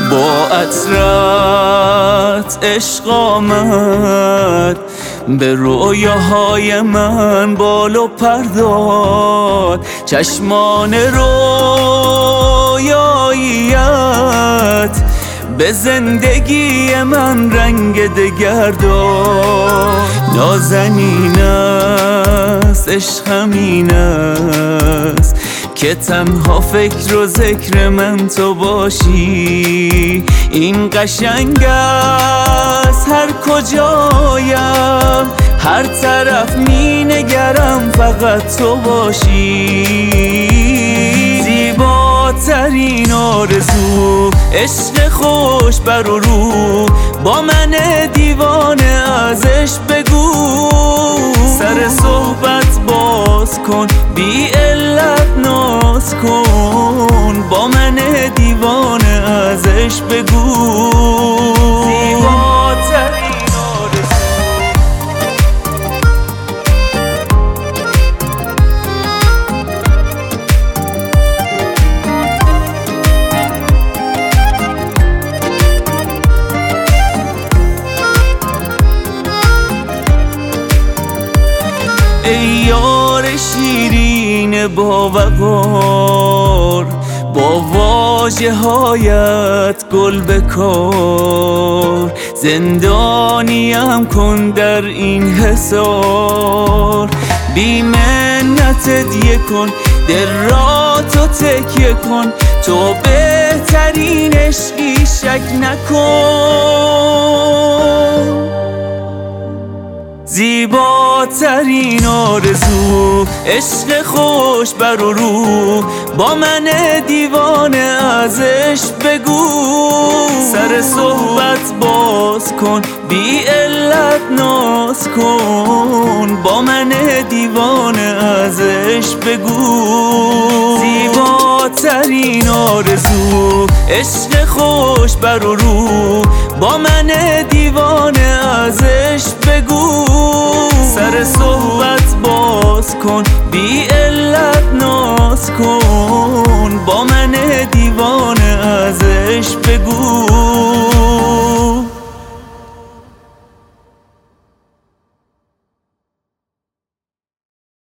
با عطرت عشق آمد، به رویاهای من بال و پر داد. چشمان رویاییت به زندگی من رنگ دگر داد. نازنین است عشق همین است که تنها فکر و ذکر من تو باشی. این قشنگ است هر کجایم، هر طرف می نگرم فقط تو باشی. زیباترین آرزو عشق خوش بر و رو، با من دیوانه ازش بگو. سر صحبت باز کن، بی علت ناز کن، با من دیوانه ازش بگو. زیباترین ای یار شیرین باوقار، با واژه هایت گل بکار. زندانیم کن در این حصار، بی منت هدیه کن، دل را تو تکیه کن. تو بهترین عشقی شک نکن. زیباترین آرزو عشق خوش بر و رو، با من دیوانه ازش بگو. سر صحبت باز کن، بی علت ناز کن، با من دیوانه ازش بگو. زیباترین آرزو عشق خوش بر و رو، با من دیوانه ازش بگو. سر صحبت باز کن، بی علت ناز کن، با من دیوانه ازش بگو.